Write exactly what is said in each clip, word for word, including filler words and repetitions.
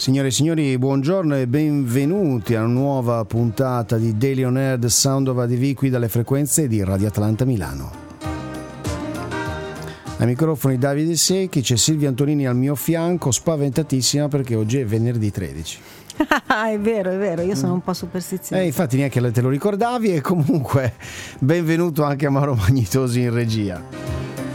Signore e signori, buongiorno e benvenuti a una nuova puntata di Daily On Air, The Sound of A D V, qui dalle frequenze di Radio Atlanta Milano. Ai microfoni Davide Secchi, c'è Silvia Antonini al mio fianco, spaventatissima perché oggi è venerdì tredici. È vero, è vero, io sono un po' superstiziosa. Eh, infatti neanche te lo ricordavi, e comunque benvenuto anche a Mauro Magnitosi in regia.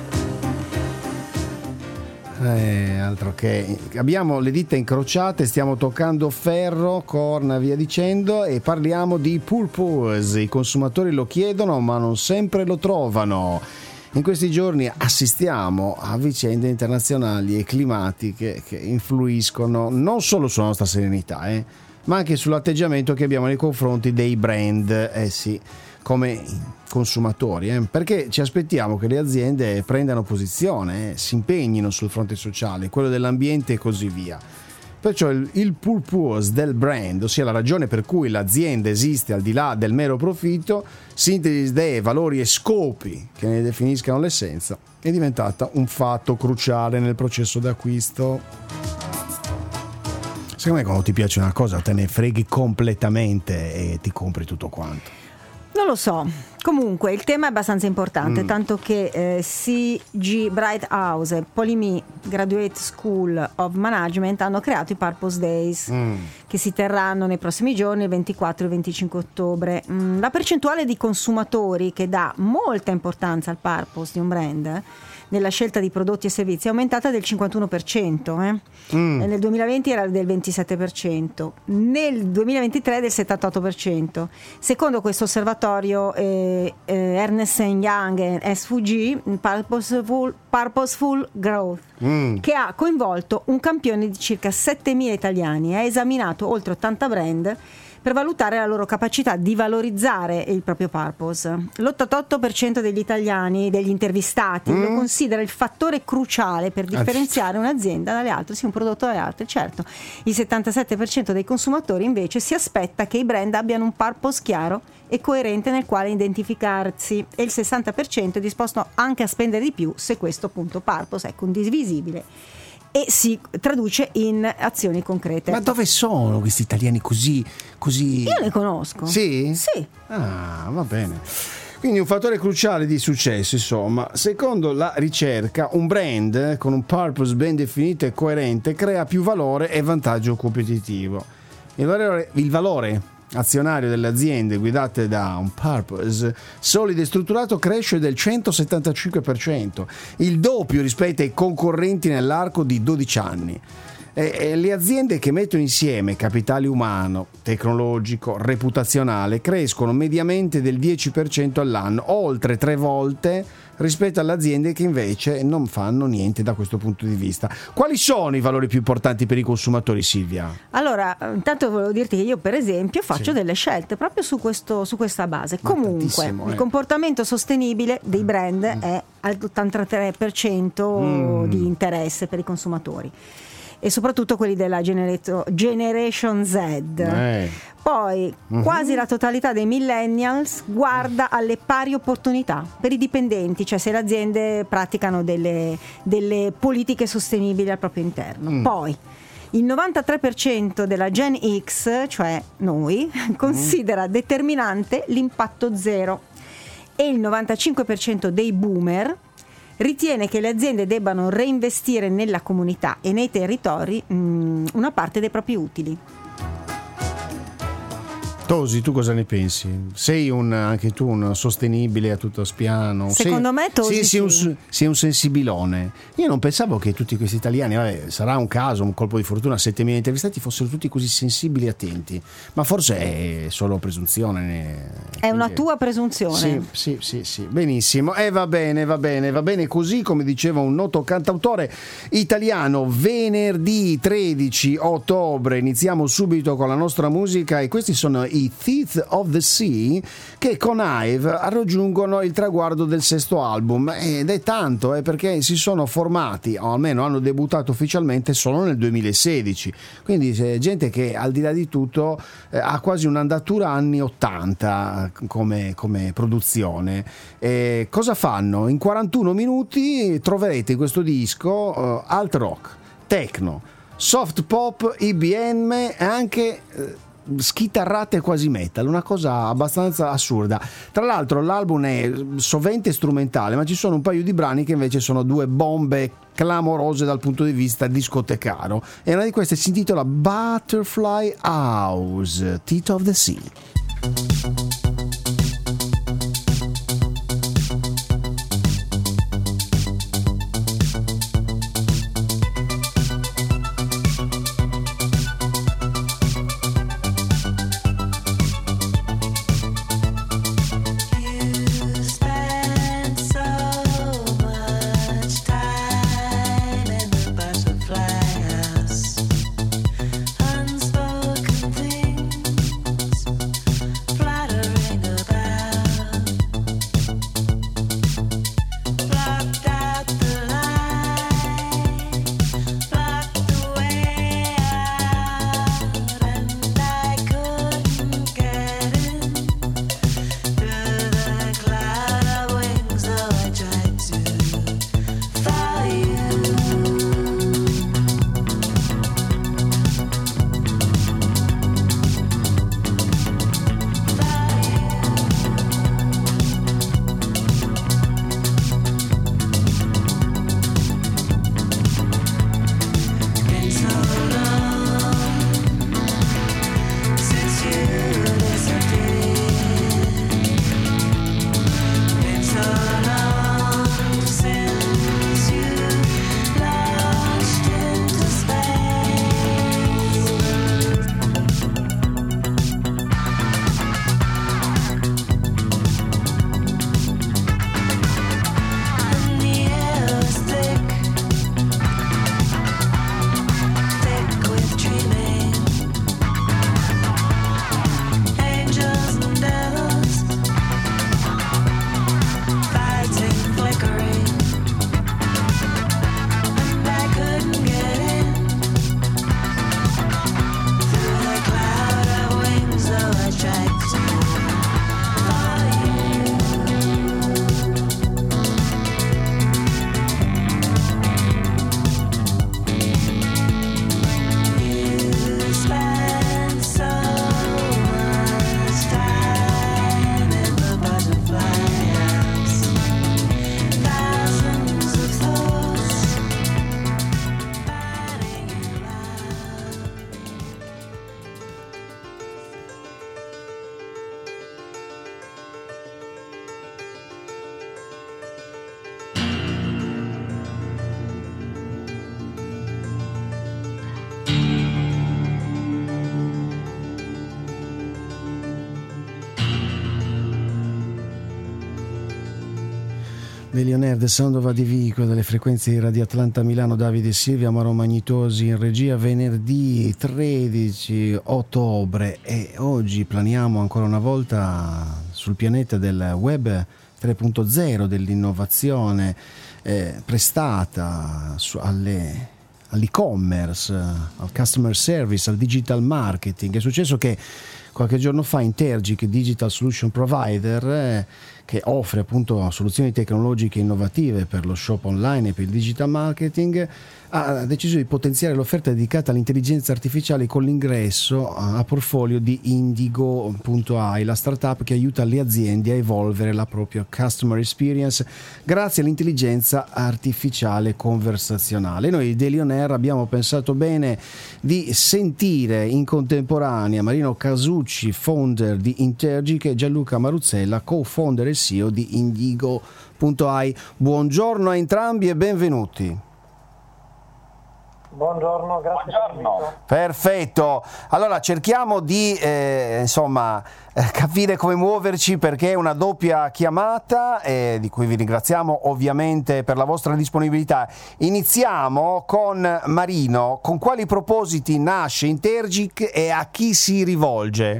Eh, altro che abbiamo le dita incrociate, stiamo toccando ferro, corna, via dicendo, e parliamo di purpose. I consumatori lo chiedono ma non sempre lo trovano. In questi giorni assistiamo a vicende internazionali e climatiche che influiscono non solo sulla nostra serenità, eh, ma anche sull'atteggiamento che abbiamo nei confronti dei brand, eh sì, come consumatori, eh, perché ci aspettiamo che le aziende prendano posizione, eh, si impegnino sul fronte sociale, quello dell'ambiente e così via. Perciò il, il purpose del brand, ossia la ragione per cui l'azienda esiste al di là del mero profitto, sintesi di idee, valori e scopi che ne definiscano l'essenza, è diventata un fatto cruciale nel processo d'acquisto. Secondo me quando ti piace una cosa te ne freghi completamente e ti compri tutto quanto. Non lo so, comunque il tema è abbastanza importante, mm. tanto che eh, C G Brighthouse e Polimi Graduate School of Management hanno creato i Purpose Days, mm. che si terranno nei prossimi giorni, il ventiquattro e venticinque ottobre. Mm, la percentuale di consumatori che dà molta importanza al purpose di un brand nella scelta di prodotti e servizi è aumentata del cinquantuno per cento, eh? mm. nel duemilaventi era del ventisette per cento, nel duemilaventitré del settantotto per cento. Secondo questo osservatorio eh, eh, Ernst and Young e S V G, Purposeful, Purposeful Growth, mm. che ha coinvolto un campione di circa settemila italiani e ha esaminato oltre ottanta brand per valutare la loro capacità di valorizzare il proprio purpose. L'ottantotto per cento degli italiani, degli intervistati, mm. lo considera il fattore cruciale per differenziare un'azienda dalle altre, sì, un prodotto dalle altre. Certo, il settantasette per cento dei consumatori invece si aspetta che i brand abbiano un purpose chiaro e coerente nel quale identificarsi, e il sessanta per cento è disposto anche a spendere di più se questo appunto purpose è condivisibile e si traduce in azioni concrete. Ma dove sono questi italiani così così? Io li conosco. Sì? Sì. Ah, va bene. Quindi un fattore cruciale di successo, insomma. Secondo la ricerca, un brand con un purpose ben definito e coerente crea più valore e vantaggio competitivo. Il valore, il valore azionario delle aziende guidate da un purpose solido e strutturato cresce del centosettantacinque per cento, il doppio rispetto ai concorrenti nell'arco di dodici anni. E, e le aziende che mettono insieme capitale umano, tecnologico, reputazionale crescono mediamente del dieci per cento all'anno, oltre tre volte rispetto alle aziende che invece non fanno niente da questo punto di vista. Quali sono i valori più importanti per i consumatori, Silvia? Allora, intanto volevo dirti che io per esempio faccio sì. delle scelte proprio su, questo, su questa base. Ma Comunque eh. il comportamento sostenibile dei brand mm. è all'ottantatré per cento mm. di interesse per i consumatori, e soprattutto quelli della Generato- Generation Z. Eh. Poi uh-huh. quasi la totalità dei millennials guarda alle pari opportunità per i dipendenti, cioè se le aziende praticano delle, delle politiche sostenibili al proprio interno. Mm. Poi il novantatré per cento della Gen X, cioè noi, considera mm. determinante l'impatto zero, e il novantacinque per cento dei boomer ritiene che le aziende debbano reinvestire nella comunità e nei territori mh, una parte dei propri utili. Tosi, tu cosa ne pensi? Sei un, anche tu un sostenibile a tutto spiano? Secondo sei, me Tosi sei, sei, sì. un, sei un sensibilone. Io non pensavo che tutti questi italiani, vabbè, sarà un caso, un colpo di fortuna, settemila intervistati fossero tutti così sensibili e attenti, ma forse è solo presunzione. Ne... È una tua presunzione. Sì, sì, sì, sì. Benissimo. E eh, va bene, va bene, va bene così, come diceva un noto cantautore italiano. Venerdì tredici ottobre iniziamo subito con la nostra musica, e questi sono i Teeth of the Sea, che con Hive raggiungono il traguardo del sesto album, ed è tanto eh, perché si sono formati, o almeno hanno debuttato ufficialmente solo nel duemilasedici, quindi c'è gente che al di là di tutto eh, ha quasi un'andatura anni ottanta come, come produzione. E cosa fanno? In quarantuno minuti troverete in questo disco uh, alt rock, techno, soft pop, I B M e anche eh, schitarrate quasi metal, una cosa abbastanza assurda. Tra l'altro l'album è sovente strumentale, ma ci sono un paio di brani che invece sono due bombe clamorose dal punto di vista discotecaro, e una di queste si intitola Butterfly House, Teeth of the Sea. Millionaire, The Sound of A D V, delle frequenze di Radio Atlanta Milano, Davide Silvia, Mauro Magnitosi in regia, venerdì tredici ottobre, e oggi planiamo ancora una volta sul pianeta del web tre punto zero, dell'innovazione eh, prestata su, alle, all'e-commerce, al customer service, al digital marketing. È successo che qualche giorno fa Intergic, Digital Solution Provider, eh, che offre appunto soluzioni tecnologiche innovative per lo shop online e per il digital marketing, ha deciso di potenziare l'offerta dedicata all'intelligenza artificiale con l'ingresso a portfolio di Indigo punto a i, la startup che aiuta le aziende a evolvere la propria customer experience grazie all'intelligenza artificiale conversazionale. Noi di Daily On Air abbiamo pensato bene di sentire in contemporanea Marino Casucci, founder di Intergic, e Gianluca Maruzzella, co-founder e C E O di Indigo punto a i. Buongiorno a entrambi e benvenuti. Buongiorno, grazie. Buongiorno. Perfetto. Allora cerchiamo di eh, insomma eh, capire come muoverci, perché è una doppia chiamata eh, di cui vi ringraziamo ovviamente per la vostra disponibilità. Iniziamo con Marino. Con quali propositi nasce Intergic e a chi si rivolge?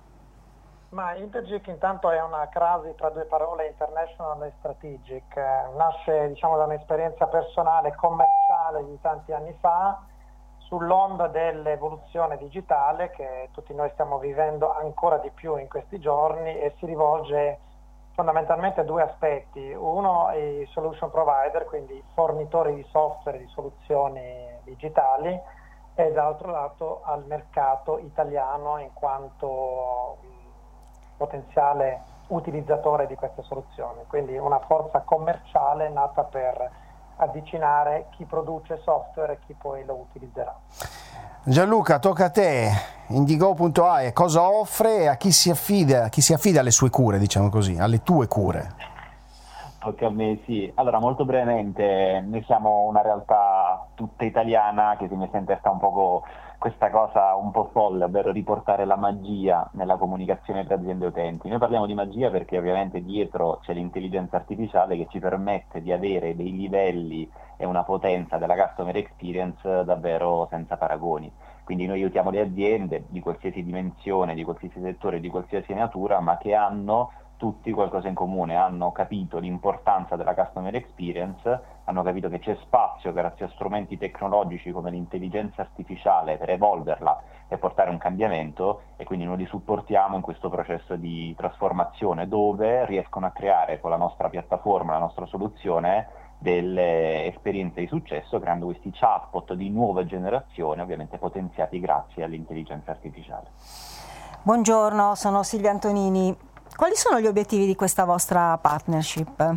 Ma Intergic intanto è una crasi tra due parole, international e strategic. Nasce, diciamo, da un'esperienza personale commerciale di tanti anni fa, sull'onda dell'evoluzione digitale che tutti noi stiamo vivendo ancora di più in questi giorni, e si rivolge fondamentalmente a due aspetti. Uno, i solution provider, quindi fornitori di software e di soluzioni digitali, e dall'altro lato al mercato italiano in quanto mh, potenziale utilizzatore di queste soluzioni, quindi una forza commerciale nata per avvicinare chi produce software e chi poi lo utilizzerà. Gianluca, tocca a te. Indigo punto a i cosa offre e a chi si affida, a chi si affida alle sue cure, diciamo così, alle tue cure? Tocca a me, sì. Allora, molto brevemente, noi siamo una realtà tutta italiana che si mette in testa un poco questa cosa un po' folle, ovvero riportare la magia nella comunicazione tra aziende e utenti. Noi parliamo di magia perché ovviamente dietro c'è l'intelligenza artificiale che ci permette di avere dei livelli e una potenza della customer experience davvero senza paragoni. Quindi noi aiutiamo le aziende di qualsiasi dimensione, di qualsiasi settore, di qualsiasi natura, ma che hanno tutti qualcosa in comune, hanno capito l'importanza della customer experience, hanno capito che c'è spazio grazie a strumenti tecnologici come l'intelligenza artificiale per evolverla e portare un cambiamento, e quindi noi li supportiamo in questo processo di trasformazione dove riescono a creare con la nostra piattaforma, la nostra soluzione, delle esperienze di successo creando questi chatbot di nuova generazione, ovviamente potenziati grazie all'intelligenza artificiale. Buongiorno, sono Silvia Antonini. Quali sono gli obiettivi di questa vostra partnership?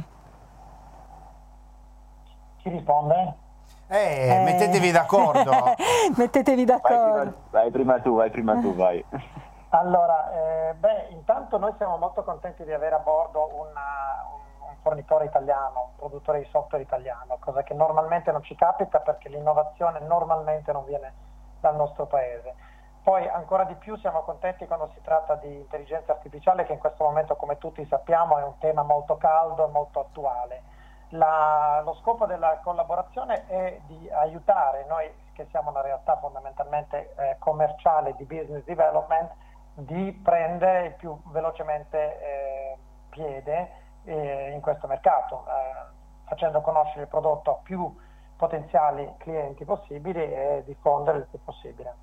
Chi risponde? Eh, eh. Mettetevi d'accordo. Mettetevi d'accordo. Vai prima, vai prima tu, vai prima tu, vai. Allora, eh, beh, intanto noi siamo molto contenti di avere a bordo una, un, un fornitore italiano, un produttore di software italiano, cosa che normalmente non ci capita perché l'innovazione normalmente non viene dal nostro paese. Poi ancora di più siamo contenti quando si tratta di intelligenza artificiale, che in questo momento, come tutti sappiamo, è un tema molto caldo e molto attuale. La, lo scopo della collaborazione è di aiutare noi, che siamo una realtà fondamentalmente eh, commerciale di business development, di prendere il più velocemente eh, piede eh, in questo mercato, eh, facendo conoscere il prodotto a più potenziali clienti possibili e diffondere il più possibile.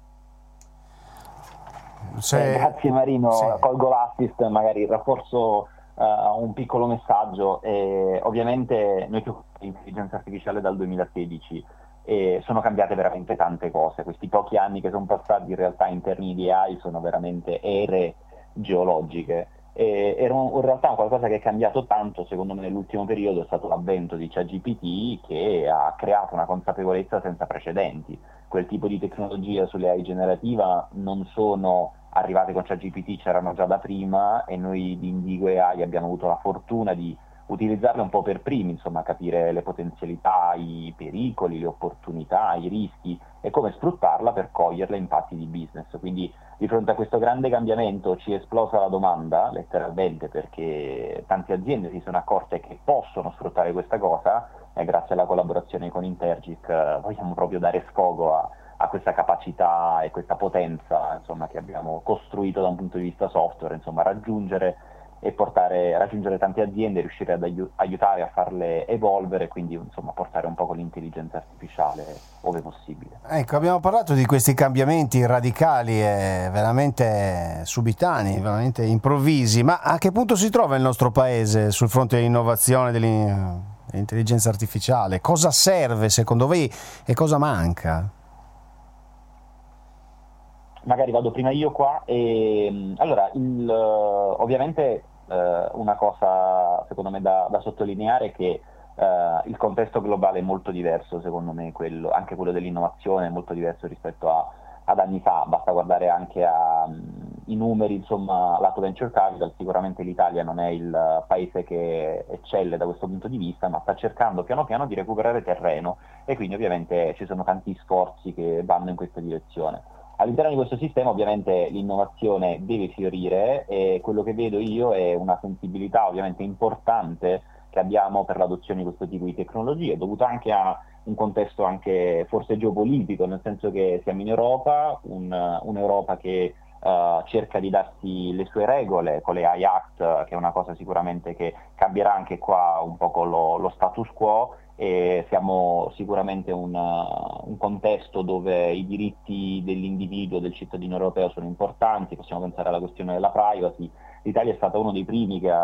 Se... Eh, grazie Marino, sì. Colgo l'assist, magari rafforzo uh, un piccolo messaggio. Eh, ovviamente noi più intelligenza artificiale dal duemilasedici e sono cambiate veramente tante cose. Questi pochi anni che sono passati in realtà in termini di A I sono veramente ere geologiche. E, era un, in realtà qualcosa che è cambiato tanto, secondo me, nell'ultimo periodo è stato l'avvento di ChatGPT, che ha creato una consapevolezza senza precedenti. Quel tipo di tecnologia sulle A I generativa non sono arrivate con ChatGPT, c'erano già da prima, e noi di Indigo A I abbiamo avuto la fortuna di utilizzarle un po' per primi, insomma, capire le potenzialità, i pericoli, le opportunità, i rischi e come sfruttarla per cogliere impatti di business. Quindi di fronte a questo grande cambiamento ci è esplosa la domanda, letteralmente, perché tante aziende si sono accorte che possono sfruttare questa cosa, e grazie alla collaborazione con Intergic eh, vogliamo proprio dare sfogo a, a questa capacità e questa potenza, insomma, che abbiamo costruito da un punto di vista software, insomma, raggiungere e portare, raggiungere tante aziende, riuscire ad aiu- aiutare a farle evolvere, quindi insomma portare un po' con l'intelligenza artificiale ove possibile. Ecco, abbiamo parlato di questi cambiamenti radicali e veramente subitanei, veramente improvvisi, ma a che punto si trova il nostro paese sul fronte dell'innovazione dell'intelligenza artificiale? Cosa serve secondo voi e cosa manca? Magari vado prima io qua. E, allora, il, ovviamente eh, una cosa secondo me da, da sottolineare è che eh, il contesto globale è molto diverso, secondo me, quello, anche quello dell'innovazione è molto diverso rispetto a, ad anni fa. Basta guardare anche ai numeri, insomma, lato venture capital. Sicuramente l'Italia non è il paese che eccelle da questo punto di vista, ma sta cercando piano piano di recuperare terreno, e quindi ovviamente ci sono tanti sforzi che vanno in questa direzione. All'interno di questo sistema ovviamente l'innovazione deve fiorire, e quello che vedo io è una sensibilità ovviamente importante che abbiamo per l'adozione di questo tipo di tecnologie, dovuto anche a un contesto anche forse geopolitico, nel senso che siamo in Europa, un, un'Europa che uh, cerca di darsi le sue regole con le A I Act, che è una cosa sicuramente che cambierà anche qua un po' con lo, lo status quo, e siamo sicuramente un, uh, un contesto dove i diritti dell'individuo, del cittadino europeo sono importanti. Possiamo pensare alla questione della privacy. L'Italia è stata uno dei primi che ha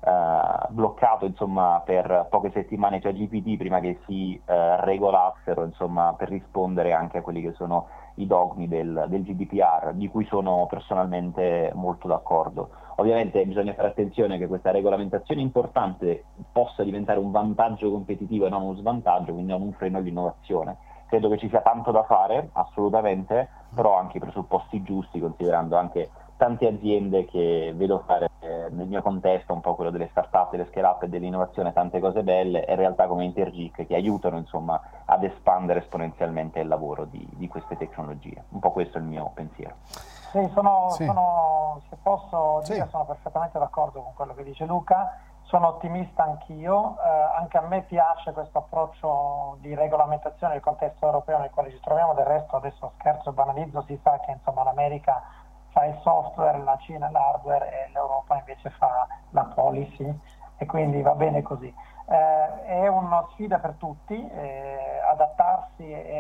Uh, bloccato insomma per poche settimane ChatGPT prima che si uh, regolassero insomma per rispondere anche a quelli che sono i dogmi del, del G D P R, di cui sono personalmente molto d'accordo. Ovviamente bisogna fare attenzione che questa regolamentazione importante possa diventare un vantaggio competitivo e non uno svantaggio, quindi non un freno all'innovazione. Credo che ci sia tanto da fare, assolutamente, però anche i presupposti giusti, considerando anche tante aziende che vedo fare eh, nel mio contesto, un po' quello delle start-up, delle scale-up e dell'innovazione, tante cose belle, e realtà come Intergic che aiutano insomma ad espandere esponenzialmente il lavoro di, di queste tecnologie. Un po' questo è il mio pensiero. Sì, sono, sì. sono se posso dire, sì. sono perfettamente d'accordo con quello che dice Luca, sono ottimista anch'io, eh, anche a me piace questo approccio di regolamentazione del contesto europeo nel quale ci troviamo, del resto adesso scherzo e banalizzo, si sa che insomma l'America fa il software, la Cina l'hardware e l'Europa invece fa la policy, e quindi va bene così. Eh, è una sfida per tutti, eh, adattarsi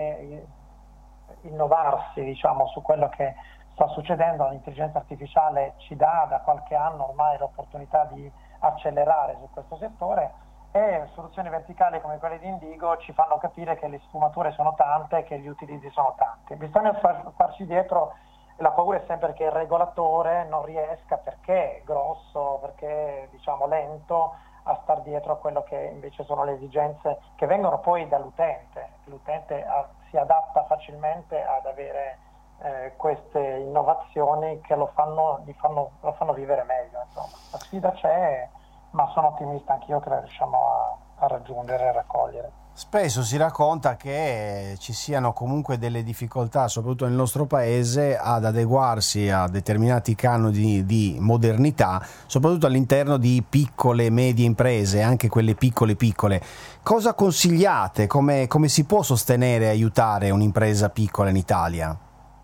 e innovarsi diciamo su quello che sta succedendo. L'intelligenza artificiale ci dà da qualche anno ormai l'opportunità di accelerare su questo settore, e soluzioni verticali come quelle di Indigo ci fanno capire che le sfumature sono tante e che gli utilizzi sono tanti. Bisogna far, farci dietro. La paura è sempre che il regolatore non riesca, perché è grosso, perché è diciamo lento, a star dietro a quello che invece sono le esigenze che vengono poi dall'utente. L'utente a, si adatta facilmente ad avere eh, queste innovazioni che lo fanno, gli fanno, lo fanno vivere meglio. Insomma. La sfida c'è, ma sono ottimista anch'io che la riusciamo a, a raggiungere e a raccogliere. Spesso si racconta che ci siano comunque delle difficoltà, soprattutto nel nostro paese, ad adeguarsi a determinati canoni di modernità, soprattutto all'interno di piccole e medie imprese, anche quelle piccole piccole. Cosa consigliate? Come, come si può sostenere e aiutare un'impresa piccola in Italia?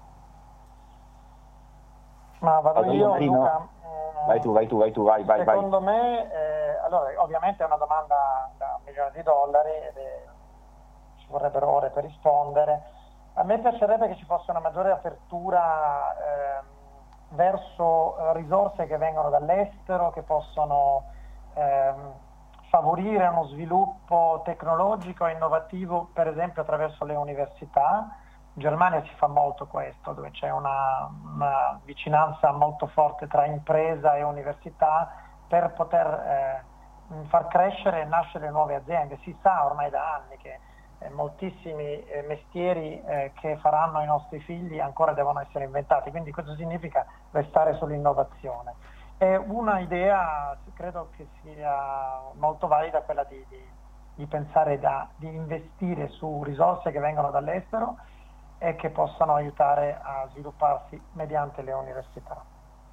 Ma vado io, Luca. Vai tu, vai tu, vai tu, vai, vai. Secondo vai. me, eh, allora, ovviamente è una domanda da un milione di dollari ed è, ci vorrebbero ore per rispondere. A me piacerebbe che ci fosse una maggiore apertura eh, verso risorse che vengono dall'estero, che possono eh, favorire uno sviluppo tecnologico e innovativo, per esempio attraverso le università. In Germania si fa molto questo, dove c'è una, una vicinanza molto forte tra impresa e università per poter eh, far crescere e nascere nuove aziende. Si sa ormai da anni che eh, moltissimi eh, mestieri eh, che faranno i nostri figli ancora devono essere inventati, quindi questo significa restare sull'innovazione. È una idea, credo che sia molto valida, quella di, di, di pensare da, di investire su risorse che vengono dall'estero e che possano aiutare a svilupparsi mediante le università.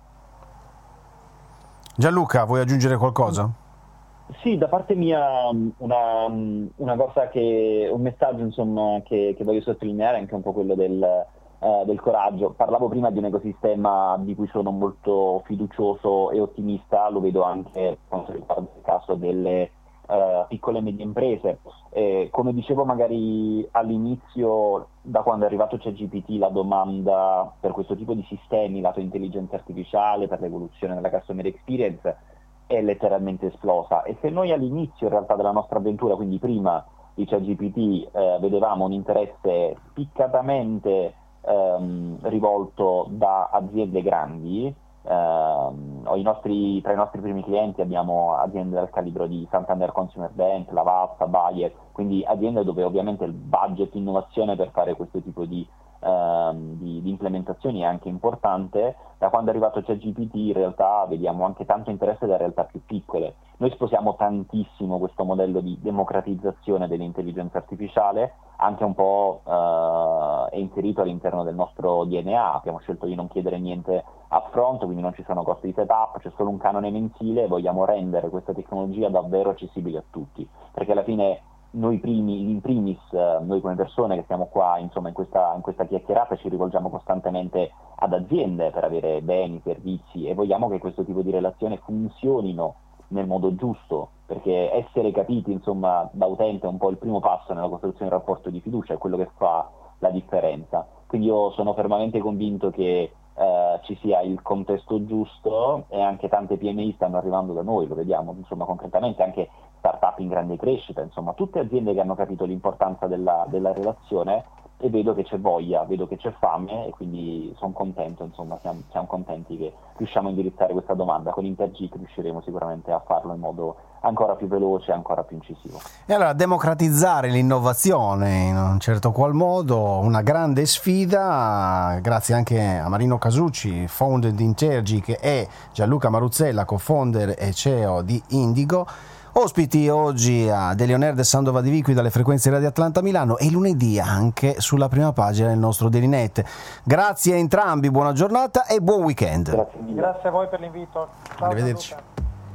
Gianluca, vuoi aggiungere qualcosa? Sì, da parte mia una, una cosa che, un messaggio insomma che, che voglio sottolineare è anche un po' quello del, eh, del coraggio. Parlavo prima di un ecosistema di cui sono molto fiducioso e ottimista, lo vedo anche quando riguarda il caso delle Uh, piccole e medie imprese. Eh, come dicevo magari all'inizio, da quando è arrivato ChatGPT, la domanda per questo tipo di sistemi, lato intelligenza artificiale, per l'evoluzione della customer experience, è letteralmente esplosa. E se noi all'inizio in realtà della nostra avventura, quindi prima di ChatGPT, eh, vedevamo un interesse spiccatamente ehm, rivolto da aziende grandi, Uh, i nostri, tra i nostri primi clienti abbiamo aziende del calibro di Santander Consumer Bank, Lavazza, Bayer, quindi aziende dove ovviamente il budget innovazione per fare questo tipo di, uh, di, di implementazioni è anche importante. Da quando è arrivato ChatGPT in realtà vediamo anche tanto interesse da realtà più piccole. Noi sposiamo tantissimo questo modello di democratizzazione dell'intelligenza artificiale, anche un po' uh, è inserito all'interno del nostro D N A. Abbiamo scelto di non chiedere niente upfront, quindi non ci sono costi di setup, c'è solo un canone mensile, e vogliamo rendere questa tecnologia davvero accessibile a tutti, perché alla fine noi primi, in primis, noi come persone che siamo qua insomma in questa, in questa chiacchierata ci rivolgiamo costantemente ad aziende per avere beni, servizi, e vogliamo che questo tipo di relazione funzionino nel modo giusto, perché essere capiti insomma da utente è un po' il primo passo nella costruzione di un rapporto di fiducia, è quello che fa la differenza. Quindi io sono fermamente convinto che Uh, uh, ci sia il contesto giusto, e anche tante P M I stanno arrivando da noi, lo vediamo insomma concretamente, anche start-up in grande crescita, insomma tutte aziende che hanno capito l'importanza della, della relazione, e vedo che c'è voglia, vedo che c'è fame, e quindi sono contento, insomma siamo, siamo contenti che riusciamo a indirizzare questa domanda. Con Intergeek riusciremo sicuramente a farlo in modo ancora più veloce, ancora più incisivo. E allora democratizzare l'innovazione in un certo qual modo, una grande sfida, grazie anche a Marino Casucci, founder di Intergeek, e Gianluca Maruzzella, co-founder e C E O di Indigo. Ospiti oggi a Delionaire de Sandova di Vicui dalle frequenze Radio Atlanta Milano, e lunedì anche sulla prima pagina del nostro Dailynet. Grazie a entrambi, buona giornata e buon weekend. Grazie, Grazie a voi per l'invito. Ciao, arrivederci. Gianluca.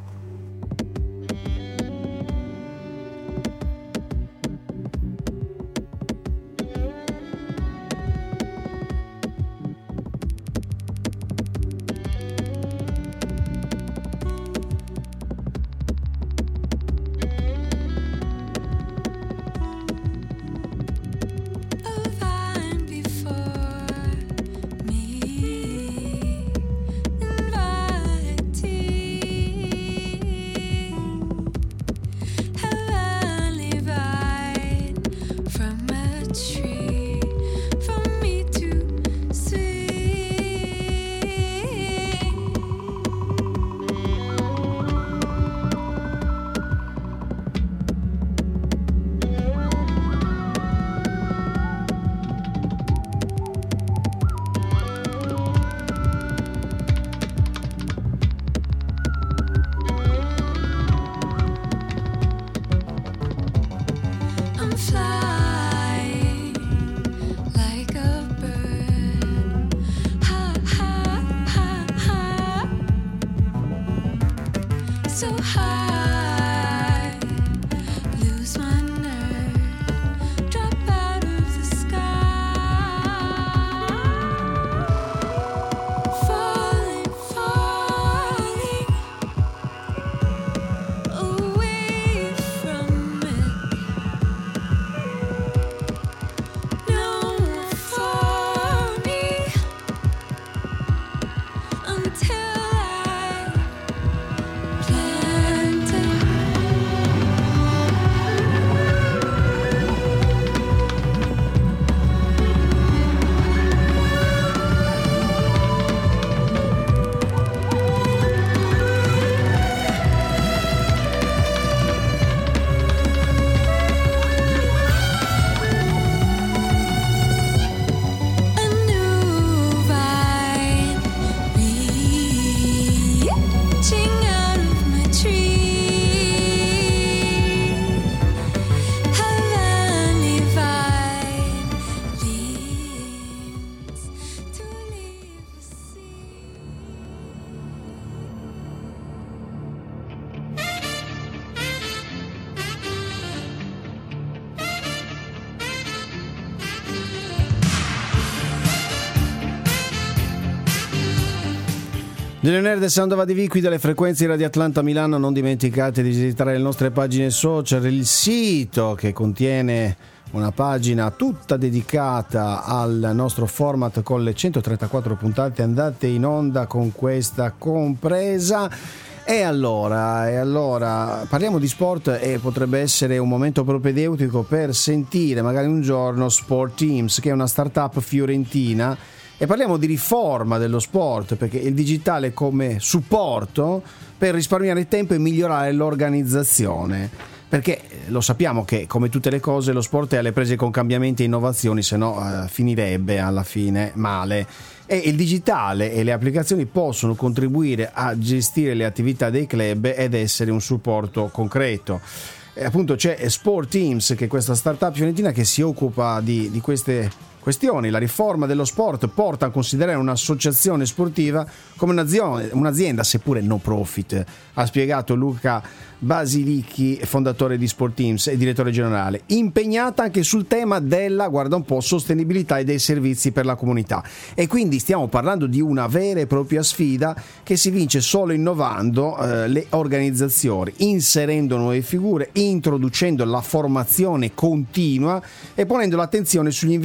Delionaire de Sandova di Vicui dalle frequenze Radio Atlanta Milano. Non dimenticate di visitare le nostre pagine social, il sito che contiene una pagina tutta dedicata al nostro format con le centotrentaquattro puntate andate in onda con questa compresa. E allora, e allora parliamo di sport, e potrebbe essere un momento propedeutico per sentire magari un giorno Sport Teams, che è una startup fiorentina, e parliamo di riforma dello sport, perché il digitale come supporto per risparmiare tempo e migliorare l'organizzazione, perché lo sappiamo che come tutte le cose lo sport è alle prese con cambiamenti e innovazioni, se no eh, finirebbe alla fine male. E il digitale e le applicazioni possono contribuire a gestire le attività dei club ed essere un supporto concreto. E appunto c'è Sport Teams, che è questa startup fiorentina che si occupa di, di queste questioni. La riforma dello sport porta a considerare un'associazione sportiva come un'azienda, un'azienda seppure no profit, ha spiegato Luca Basilicchi, fondatore di Sport Teams e direttore generale, impegnata anche sul tema della, guarda un po', sostenibilità e dei servizi per la comunità. E quindi stiamo parlando di una vera e propria sfida che si vince solo innovando eh, le organizzazioni, inserendo nuove figure, introducendo la formazione continua e ponendo l'attenzione sugli investimenti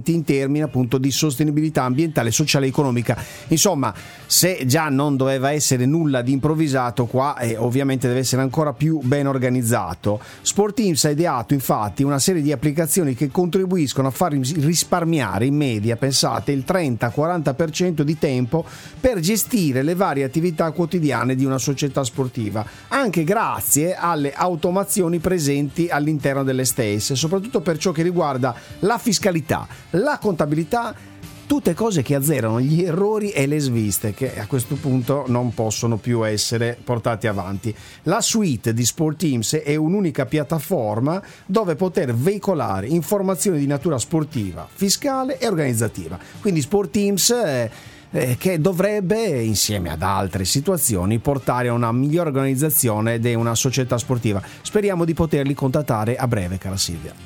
coerenti in termini appunto di sostenibilità ambientale, sociale e economica. Insomma, se già non doveva essere nulla di improvvisato, qua eh, ovviamente deve essere ancora più ben organizzato. SportTeams ha ideato infatti una serie di applicazioni che contribuiscono a far risparmiare in media, pensate, il trenta quaranta per cento di tempo per gestire le varie attività quotidiane di una società sportiva, anche grazie alle automazioni presenti all'interno delle stesse, soprattutto per ciò che riguarda la fiscalità, la contabilità, tutte cose che azzerano gli errori e le sviste che a questo punto non possono più essere portati avanti. La suite di SportTeams è un'unica piattaforma dove poter veicolare informazioni di natura sportiva, fiscale e organizzativa. Quindi SportTeams eh, eh, che dovrebbe, insieme ad altre situazioni, portare a una migliore organizzazione di una società sportiva. Speriamo di poterli contattare a breve, cara Silvia.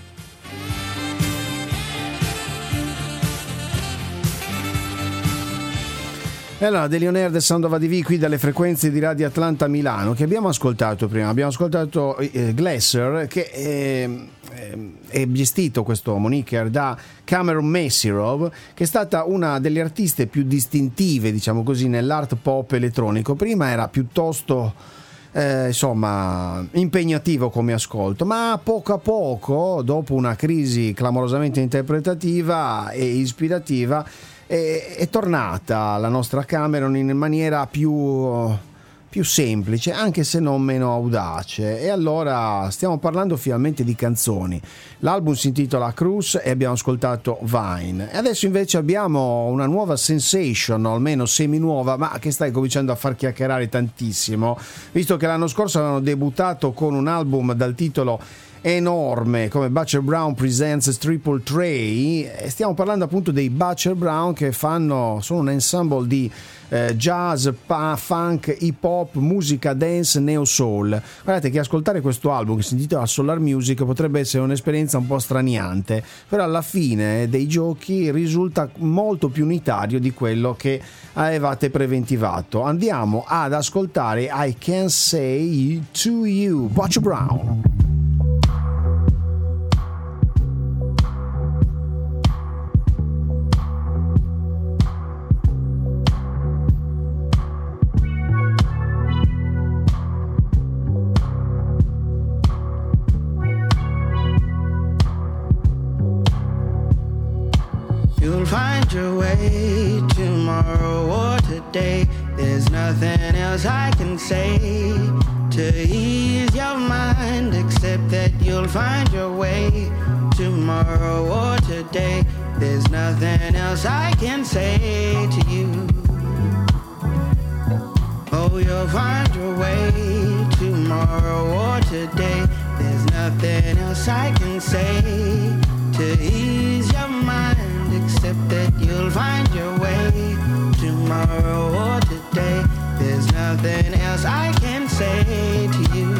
E allora, De Leonard e Sandova D V qui dalle frequenze di Radio Atlanta Milano, che abbiamo ascoltato prima. Abbiamo ascoltato eh, Glasser, che è, è gestito, questo moniker, da Cameron Mesirov, che è stata una delle artiste più distintive, diciamo così, nell'art pop elettronico. Prima era piuttosto eh, insomma impegnativo come ascolto, ma poco a poco, dopo una crisi clamorosamente interpretativa e ispirativa, È, è tornata la nostra Cameron in maniera più, più semplice, anche se non meno audace. E allora stiamo parlando finalmente di canzoni. L'album si intitola Cruise e abbiamo ascoltato Vine. E adesso invece abbiamo una nuova sensation, o almeno semi nuova, ma che sta cominciando a far chiacchierare tantissimo, visto che l'anno scorso avevano debuttato con un album dal titolo enorme come Butcher Brown Presents Triple Tray, e stiamo parlando appunto dei Butcher Brown, che fanno sono un ensemble di eh, jazz, pa, funk, hip hop, musica dance, neo soul. Guardate che ascoltare questo album, che si intitola Solar Music, potrebbe essere un'esperienza un po' straniante, però alla fine dei giochi risulta molto più unitario di quello che avevate preventivato. Andiamo ad ascoltare I Can't Say To You, Butcher Brown. You'll find your way tomorrow or today. There's nothing else I can say to ease your mind, except that you'll find your way tomorrow or today. There's nothing else I can say to you. Oh, you'll find your way tomorrow or today. There's nothing else I can say to ease your mind, except that you'll find your way tomorrow or today. There's nothing else I can say to you.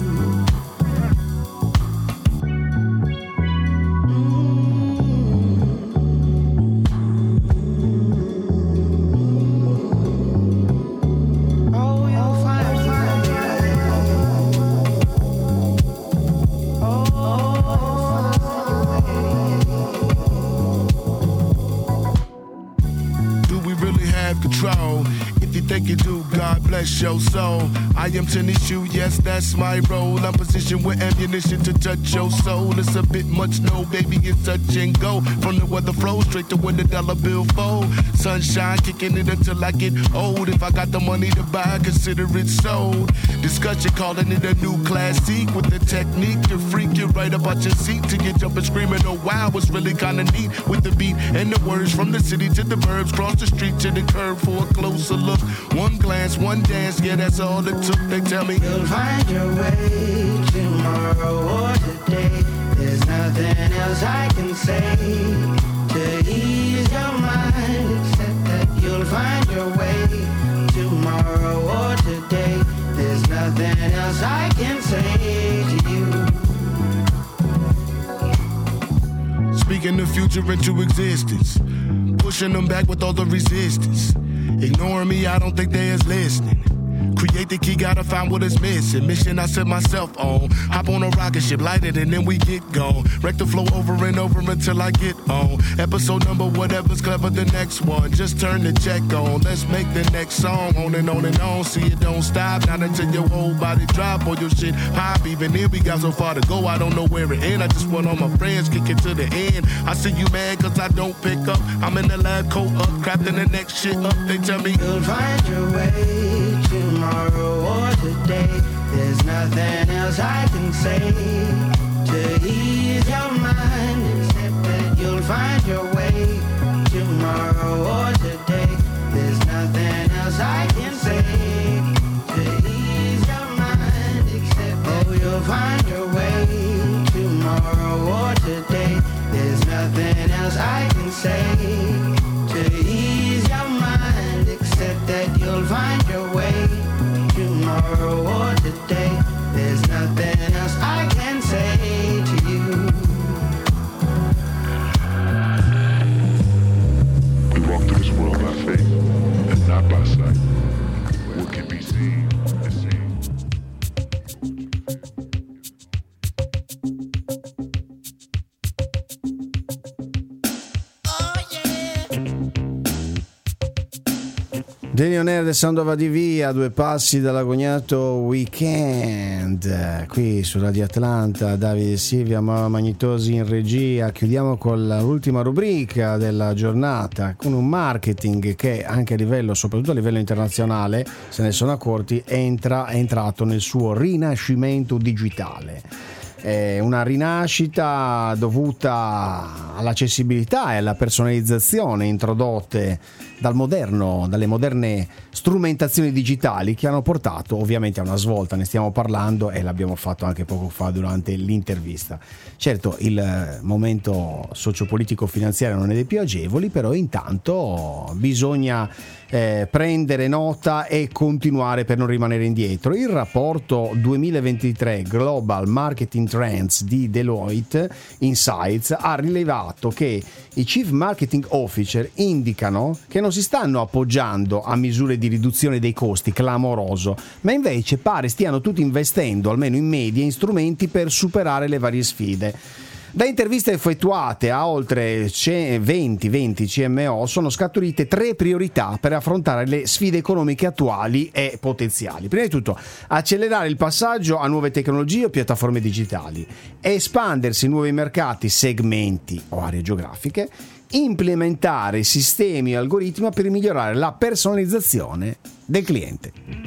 Control. If you think you do, God bless your soul. I am tennis shoe, yes, that's my role. I'm positioned with ammunition to touch your soul. It's a bit much, no, baby, it's touch and go. From the weather flow straight to where the dollar bill fold. Sunshine kicking it until I get old. If I got the money to buy, consider it sold. Discussion calling it a new classic. With the technique to freak you right up out your seat till you jump and screaming, oh wow, it's really kinda neat. With the beat and the words from the city to the burbs, cross the street to the curb for a closer look. One glance, one dance, yeah, that's all it took. They tell me you'll find your way tomorrow or today. There's nothing else I can say to ease your mind, except that you'll find your way tomorrow or today. There's nothing else I can say to you. Speaking the future into existence, pushing them back with all the resistance. Ignoring me, I don't think they is listening. Create the key, gotta find what is missing. Mission I set myself on. Hop on a rocket ship, light it, and then we get gone. Wreck the flow over and over until I get on. Episode number, whatever's clever, the next one. Just turn the check on. Let's make the next song. On and on and on. See it don't stop. Not until your whole body drop or your shit pop. Even if we got so far to go, I don't know where it ends. I just want all my friends kick it to the end. I see you mad cause I don't pick up. I'm in the lab, coat up, crafting the next shit up. They tell me you'll find your way tomorrow or today. There's nothing else I can say to ease your mind, except that you'll find your way tomorrow or today. There's nothing else I can say to ease your mind, except that oh, you'll find your way tomorrow or today. There's nothing else I can say to ease your mind, except that you'll find your way tomorrow or today. There's nothing else I can say to you. We walk through this world by faith and not by sight. What can be seen is seen. Genio Nerd e Sound of A D V a due passi dall'agognato weekend qui su Radio Atlanta. Davide Silvia, Mauro Magnitosi in regia. Chiudiamo con l'ultima rubrica della giornata, con un marketing che anche a livello, soprattutto a livello internazionale, se ne sono accorti, entra, è entrato nel suo rinascimento digitale. È una rinascita dovuta all'accessibilità e alla personalizzazione introdotte dal moderno, dalle moderne strumentazioni digitali che hanno portato ovviamente a una svolta. Ne stiamo parlando e l'abbiamo fatto anche poco fa durante l'intervista. Certo, il momento sociopolitico finanziario non è dei più agevoli, però intanto bisogna eh, prendere nota e continuare per non rimanere indietro. Il rapporto duemilaventitré Global Marketing Trends di Deloitte Insights ha rilevato che i Chief Marketing Officer indicano che non si stanno appoggiando a misure di riduzione dei costi clamoroso, ma invece pare stiano tutti investendo, almeno in media, in strumenti per superare le varie sfide. Da interviste effettuate a oltre venti, venti C M O sono scaturite tre priorità per affrontare le sfide economiche attuali e potenziali. Prima di tutto, accelerare il passaggio a nuove tecnologie o piattaforme digitali, espandersi in nuovi mercati, segmenti o aree geografiche, implementare sistemi e algoritmi per migliorare la personalizzazione del cliente.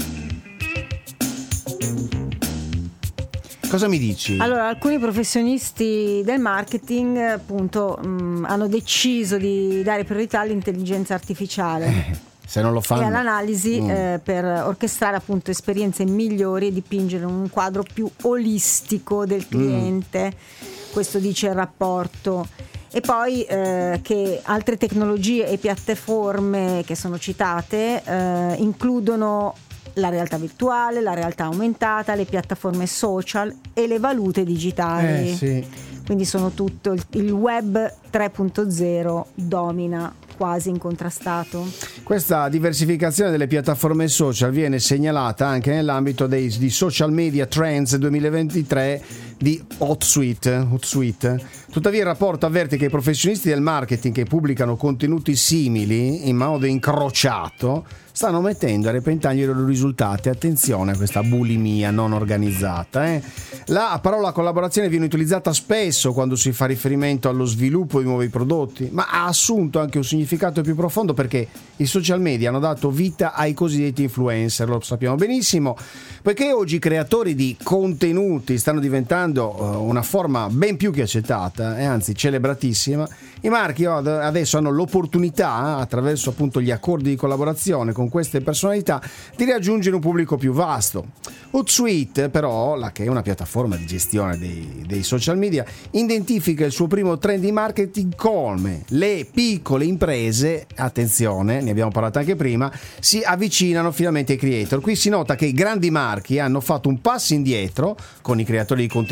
Cosa mi dici? Allora, alcuni professionisti del marketing appunto mh, hanno deciso di dare priorità all'intelligenza artificiale. Eh, se non lo fanno. E all'analisi mm. eh, per orchestrare appunto esperienze migliori e dipingere un quadro più olistico del cliente. Mm. Questo dice il rapporto. E poi eh, che altre tecnologie e piattaforme che sono citate eh, includono la realtà virtuale, la realtà aumentata, le piattaforme social e le valute digitali. Eh, sì. Quindi sono tutto il, il web tre punto zero domina quasi incontrastato. Questa diversificazione delle piattaforme social viene segnalata anche nell'ambito dei di Social Media Trends duemilaventitré di Hootsuite. Hootsuite. Tuttavia il rapporto avverte che i professionisti del marketing che pubblicano contenuti simili in modo incrociato stanno mettendo a repentaglio i loro risultati. Attenzione a questa bulimia non organizzata. Eh? La parola collaborazione viene utilizzata spesso quando si fa riferimento allo sviluppo di nuovi prodotti, ma ha assunto anche un significato più profondo perché i social media hanno dato vita ai cosiddetti influencer, lo sappiamo benissimo, poiché oggi i creatori di contenuti stanno diventando uh, una forma ben più che accettata e anzi celebratissima. I marchi adesso hanno l'opportunità, attraverso appunto gli accordi di collaborazione con queste personalità, di raggiungere un pubblico più vasto. Hootsuite però, la che è una piattaforma di gestione dei, dei social media, identifica il suo primo trend di marketing come le piccole imprese, attenzione, ne abbiamo parlato anche prima, si avvicinano finalmente ai creator. Qui si nota che i grandi marchi hanno fatto un passo indietro con i creatori di contenuti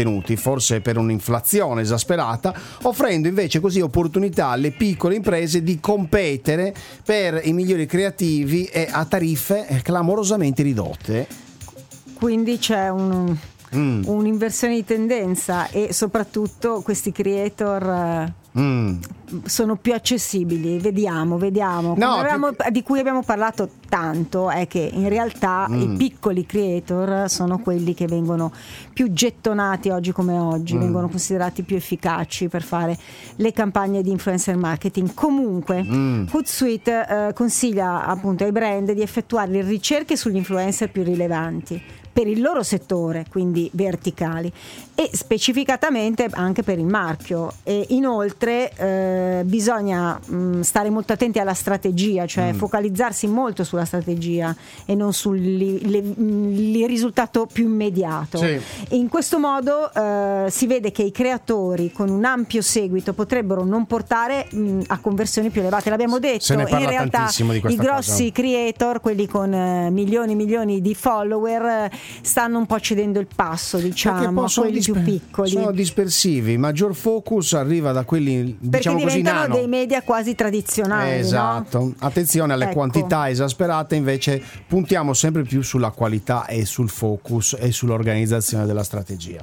contenuti, forse per un'inflazione esasperata, offrendo invece così opportunità alle piccole imprese di competere per i migliori creativi e a tariffe clamorosamente ridotte. Quindi c'è un, mm. un'inversione di tendenza e soprattutto questi creator mm. sono più accessibili. Vediamo, vediamo. No, avevamo, più... di cui abbiamo parlato tanto è che in realtà mm. i piccoli creator sono quelli che vengono più gettonati oggi come oggi, mm. vengono considerati più efficaci per fare le campagne di influencer marketing. Comunque mm. Hootsuite eh, consiglia appunto ai brand di effettuare le ricerche sugli influencer più rilevanti per il loro settore, quindi verticali, e specificatamente anche per il marchio. E inoltre eh, bisogna mh, stare molto attenti alla strategia, cioè mm. focalizzarsi molto sulla strategia e non sul li, le, il risultato più immediato. Sì. E in questo modo eh, si vede che i creatori con un ampio seguito potrebbero non portare mh, a conversioni più elevate. L'abbiamo detto, in realtà i grossi cosa. creator, quelli con eh, milioni e milioni di follower, stanno un po' cedendo il passo, diciamo, a quelli disper- più piccoli. Sono dispersivi, maggior focus arriva da quelli, diciamo perché così, diventano nano. dei media quasi tradizionali. Esatto. No? Attenzione alle ecco. quantità esasperate, invece puntiamo sempre più sulla qualità e sul focus e sull'organizzazione della strategia.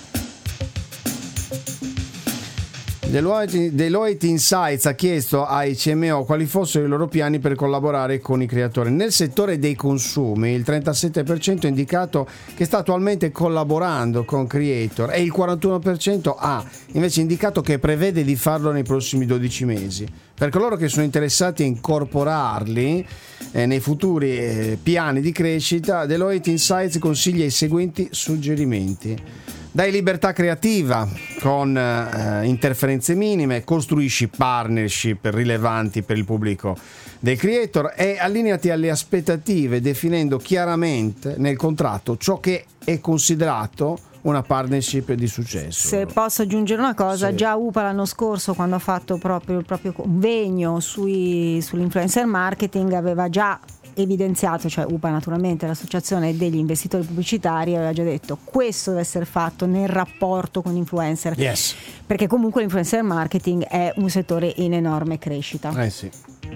Deloitte, Deloitte Insights ha chiesto ai C M O quali fossero i loro piani per collaborare con i creatori. Nel settore dei consumi il trentasette per cento ha indicato che sta attualmente collaborando con creator e il quarantuno per cento ha invece indicato che prevede di farlo nei prossimi dodici mesi. Per coloro che sono interessati a incorporarli eh, nei futuri eh, piani di crescita, Deloitte Insights consiglia i seguenti suggerimenti. Dai libertà creativa con eh, interferenze minime, costruisci partnership rilevanti per il pubblico dei creator e allineati alle aspettative definendo chiaramente nel contratto ciò che è considerato una partnership di successo. Se posso aggiungere una cosa, sì. già U P A l'anno scorso, quando ha fatto proprio il proprio convegno sui, sull'influencer marketing, aveva già evidenziato, cioè U P A naturalmente, l'associazione degli investitori pubblicitari, aveva già detto questo deve essere fatto nel rapporto con l'influencer, yes. perché comunque l'influencer marketing è un settore in enorme crescita. Eh sì.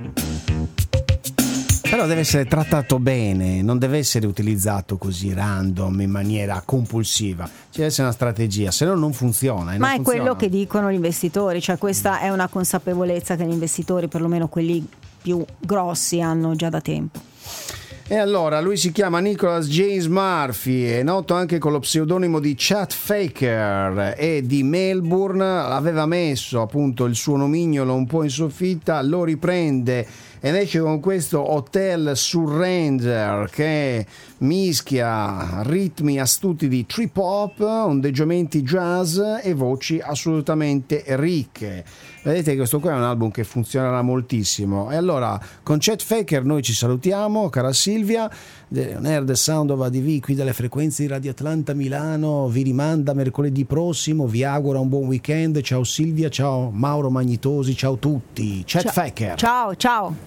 Però deve essere trattato bene, non deve essere utilizzato così random, in maniera compulsiva. Ci deve essere una strategia, se no non funziona. Ma non è funziona. quello che dicono gli investitori, cioè questa è una consapevolezza che gli investitori, perlomeno quelli più grossi, hanno già da tempo. E allora lui si chiama Nicholas James Murphy, è noto anche con lo pseudonimo di Chat Faker e di Melbourne, aveva messo appunto il suo nomignolo un po' in soffitta, lo riprende ed esce con questo Hotel Surrender che mischia ritmi astuti di trip hop, ondeggiamenti jazz e voci assolutamente ricche. Vedete che questo qua è un album che funzionerà moltissimo. E allora con Chat Faker noi ci salutiamo, cara Silvia. On Air The Sound of A D V qui dalle frequenze di Radio Atlanta Milano vi rimanda mercoledì prossimo, vi augura un buon weekend. Ciao Silvia, ciao Mauro Magnitosi, ciao tutti. Chat ciao. Faker. Ciao, ciao.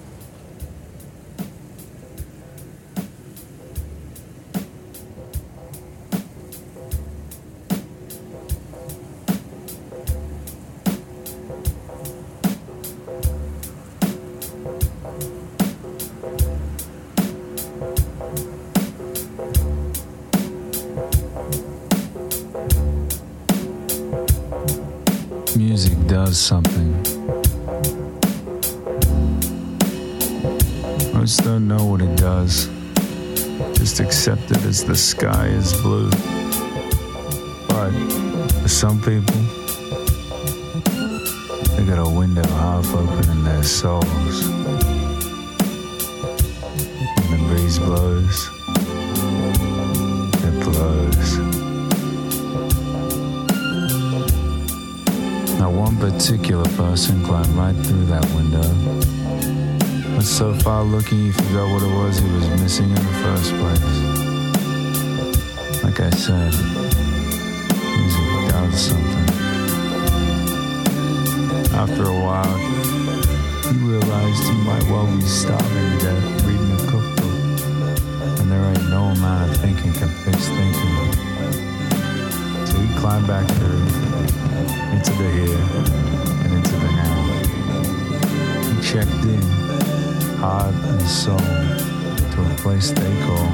Music does something. Most don't know what it does. Just accept it as the sky is blue. But for some people, they got a window half open in their souls. When the breeze blows, it blows. Now one particular person climbed right through that window. But so far looking he forgot what it was he was missing in the first place. Like I said, music does something. After a while, he realized he might well be starving to death reading a cookbook. And there ain't no amount of thinking can fix thinking. So he climb back through, into the here and into the now. He checked in, heart and soul, to a place they call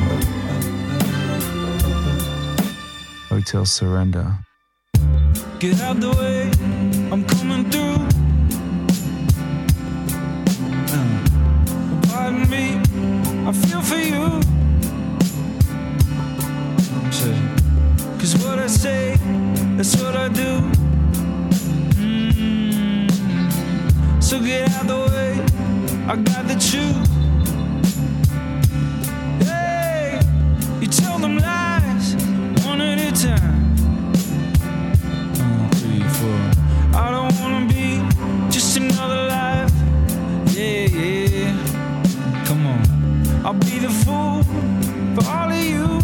Hotel Surrender. Get out the way, I'm coming through. Uh, pardon me, I feel for you. Cause what I say, that's what I do. Mm-hmm. So get out the way, I got the truth. Hey, you tell them lies, one at a time. One, three, four. I don't wanna be just another life. Yeah, yeah. Come on, I'll be the fool for all of you.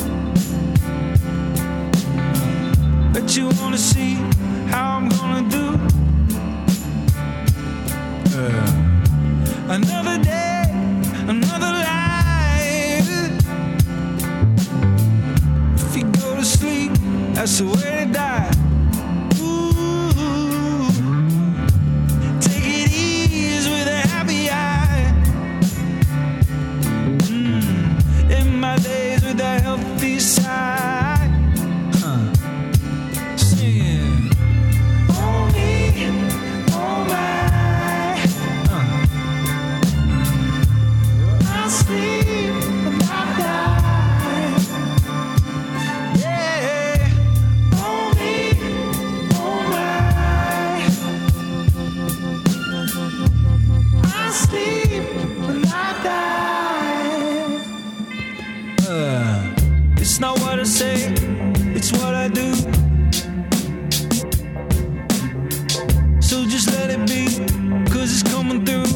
Bet you wanna see how I'm gonna do. Uh, another day, another life. If you go to sleep, that's the way to die. Ooh, take it easy with a happy eye. Mm, in my days with a healthy side. It's not what I say, it's what I do. So just let it be, cause it's coming through.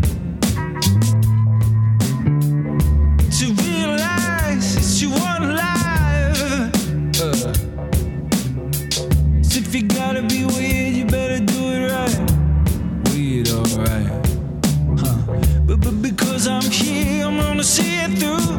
To realize it's your one life. uh. So if you gotta be weird, you better do it right. Weird, alright. Huh. But, but because I'm here, I'm gonna see it through.